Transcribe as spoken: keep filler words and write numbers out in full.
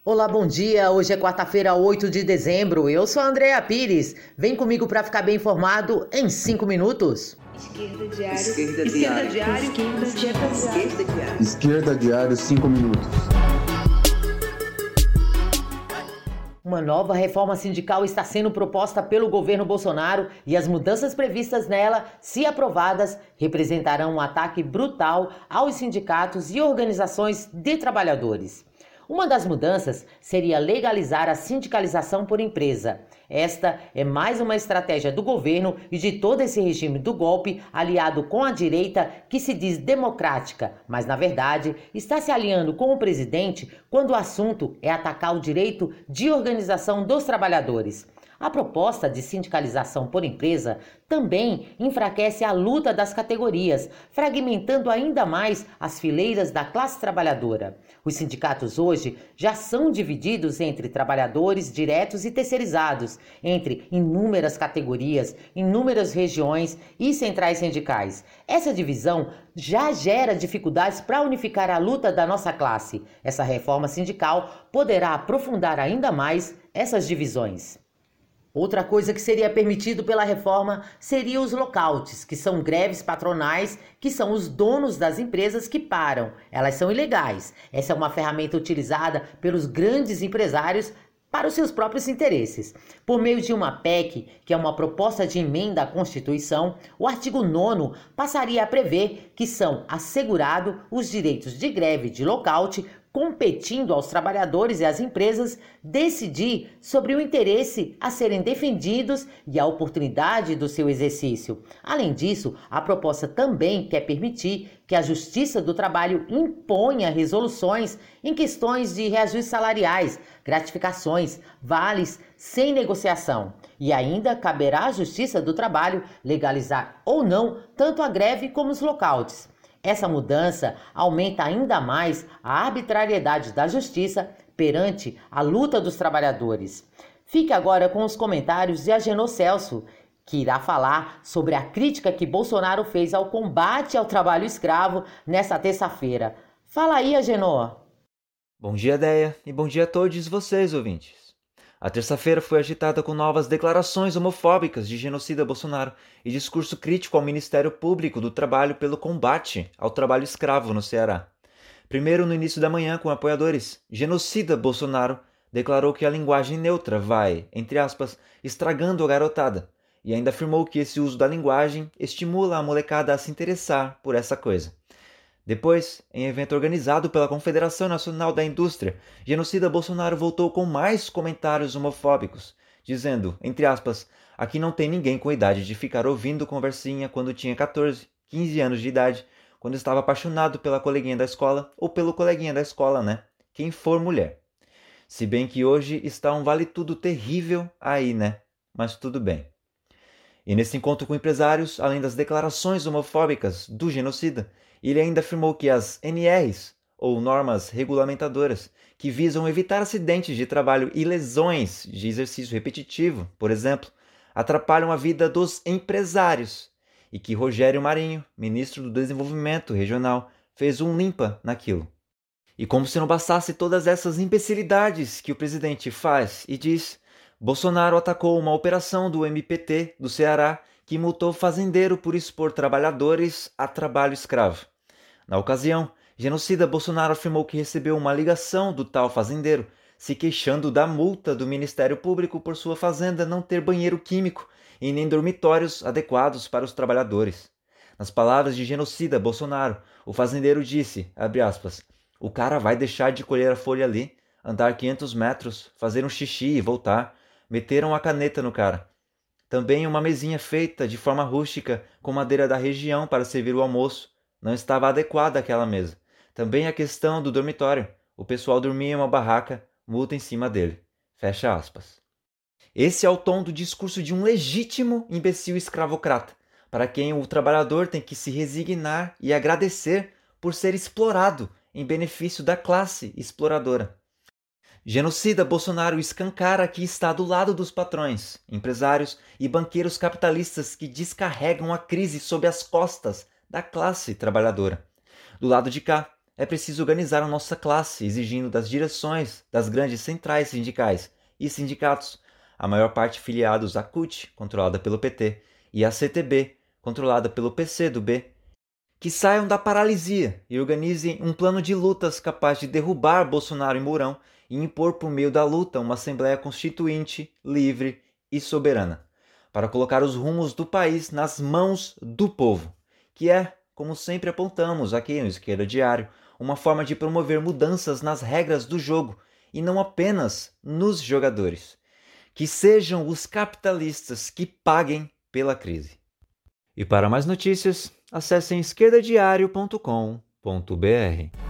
Olá, bom dia. Hoje é quarta-feira, oito de dezembro. Eu sou a Andrea Pires. Vem comigo para ficar bem informado em cinco minutos. Esquerda Diário. Esquerda Esquerda Diário. Diário. Esquerda Diário. Esquerda Diário. Esquerda Diário, cinco minutos. Uma nova reforma sindical está sendo proposta pelo governo Bolsonaro e as mudanças previstas nela, se aprovadas, representarão um ataque brutal aos sindicatos e organizações de trabalhadores. Uma das mudanças seria legalizar a sindicalização por empresa. Esta é mais uma estratégia do governo e de todo esse regime do golpe, aliado com a direita que se diz democrática, mas na verdade está se aliando com o presidente quando o assunto é atacar o direito de organização dos trabalhadores. A proposta de sindicalização por empresa também enfraquece a luta das categorias, fragmentando ainda mais as fileiras da classe trabalhadora. Os sindicatos hoje já são divididos entre trabalhadores diretos e terceirizados, entre inúmeras categorias, inúmeras regiões e centrais sindicais. Essa divisão já gera dificuldades para unificar a luta da nossa classe. Essa reforma sindical poderá aprofundar ainda mais essas divisões. Outra coisa que seria permitido pela reforma seria os lockouts, que são greves patronais, que são os donos das empresas que param. Elas são ilegais. Essa é uma ferramenta utilizada pelos grandes empresários para os seus próprios interesses. Por meio de uma P E C, que é uma proposta de emenda à Constituição, o artigo nono passaria a prever que são assegurados os direitos de greve e de lockout, competindo aos trabalhadores e às empresas decidir sobre o interesse a serem defendidos e a oportunidade do seu exercício. Além disso, a proposta também quer permitir que a Justiça do Trabalho imponha resoluções em questões de reajustes salariais, gratificações, vales, sem negociação. E ainda caberá à Justiça do Trabalho legalizar ou não tanto a greve como os lockouts. Essa mudança aumenta ainda mais a arbitrariedade da justiça perante a luta dos trabalhadores. Fique agora com os comentários de Agenor Celso, que irá falar sobre a crítica que Bolsonaro fez ao combate ao trabalho escravo nesta terça-feira. Fala aí, Agenor. Bom dia, Deia, e bom dia a todos vocês, ouvintes. A terça-feira foi agitada com novas declarações homofóbicas de genocida Bolsonaro e discurso crítico ao Ministério Público do Trabalho pelo combate ao trabalho escravo no Ceará. Primeiro, no início da manhã, com apoiadores, genocida Bolsonaro declarou que a linguagem neutra vai, entre aspas, estragando a garotada, e ainda afirmou que esse uso da linguagem estimula a molecada a se interessar por essa coisa. Depois, em evento organizado pela Confederação Nacional da Indústria, genocida Bolsonaro voltou com mais comentários homofóbicos, dizendo, entre aspas, aqui não tem ninguém com idade de ficar ouvindo conversinha quando tinha catorze, quinze anos de idade, quando estava apaixonado pela coleguinha da escola ou pelo coleguinha da escola, né? Quem for mulher. Se bem que hoje está um vale-tudo terrível aí, né? Mas tudo bem. E nesse encontro com empresários, além das declarações homofóbicas do genocida, ele ainda afirmou que as N Rs, ou normas regulamentadoras, que visam evitar acidentes de trabalho e lesões de exercício repetitivo, por exemplo, atrapalham a vida dos empresários, e que Rogério Marinho, ministro do Desenvolvimento Regional, fez um limpa naquilo. E como se não bastasse todas essas imbecilidades que o presidente faz e diz, Bolsonaro atacou uma operação do M P T do Ceará que multou fazendeiro por expor trabalhadores a trabalho escravo. Na ocasião, genocida Bolsonaro afirmou que recebeu uma ligação do tal fazendeiro, se queixando da multa do Ministério Público por sua fazenda não ter banheiro químico e nem dormitórios adequados para os trabalhadores. Nas palavras de genocida Bolsonaro, o fazendeiro disse, abre aspas, o cara vai deixar de colher a folha ali, andar quinhentos metros, fazer um xixi e voltar. Meteram a caneta no cara. Também uma mesinha feita de forma rústica com madeira da região para servir o almoço. Não estava adequada aquela mesa. Também a questão do dormitório. O pessoal dormia em uma barraca, multa em cima dele. Fecha aspas. Esse é o tom do discurso de um legítimo imbecil escravocrata, para quem o trabalhador tem que se resignar e agradecer por ser explorado em benefício da classe exploradora. Genocida Bolsonaro escancara que está do lado dos patrões, empresários e banqueiros capitalistas que descarregam a crise sob as costas da classe trabalhadora. Do lado de cá, é preciso organizar a nossa classe, exigindo das direções das grandes centrais sindicais e sindicatos, a maior parte filiados à C U T, controlada pelo P T, e à C T B, controlada pelo P C do B, que saiam da paralisia e organizem um plano de lutas capaz de derrubar Bolsonaro e Mourão e impor por meio da luta uma Assembleia Constituinte, livre e soberana, para colocar os rumos do país nas mãos do povo, que é, como sempre apontamos aqui no Esquerda Diário, uma forma de promover mudanças nas regras do jogo e não apenas nos jogadores. Que sejam os capitalistas que paguem pela crise. E para mais notícias, acessem esquerda diário ponto com ponto b r.